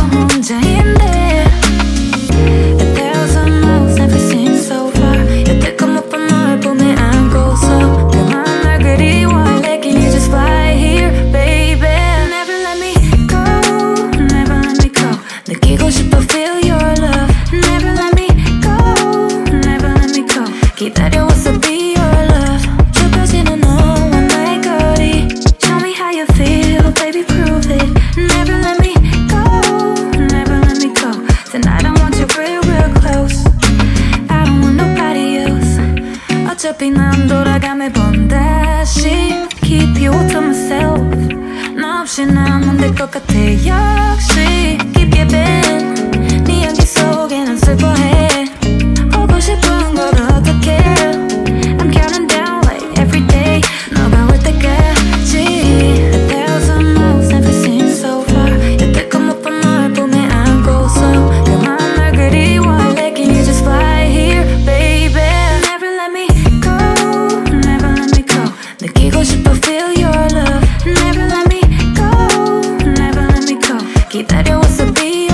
혼자인데 A thousand miles never seem so far 여태 겁먹던 널 품에 안고서 내 맘 널 그리워할래 Can you just fly here baby Never let me go Never let me go 느끼고 싶어 feel your love Never let me go Never let me go 기다려왔어 be your love 좁혀지는 너와 나의 거리 Show me how you feel baby prove it Never let me go Never let me go Tonight I want you real real close I don't want nobody else 어차피 난 돌아가 매번 다시 Keep you to myself 너 없이 난 안 될 것 같아 역시 Keep giving 네 향기 속에 난 슬퍼해 보고 싶은 걸 어떡해 I'm counting down like every day 너가 올 때까지 A thousand miles never seem so far 여태껏 못 본 널 품에 안고서 내 맘 널 그리워할래 Can you just fly here baby Never let me go Never let me go 느끼고 싶어 feel your love Never let me go Never let me go 기다려왔어 be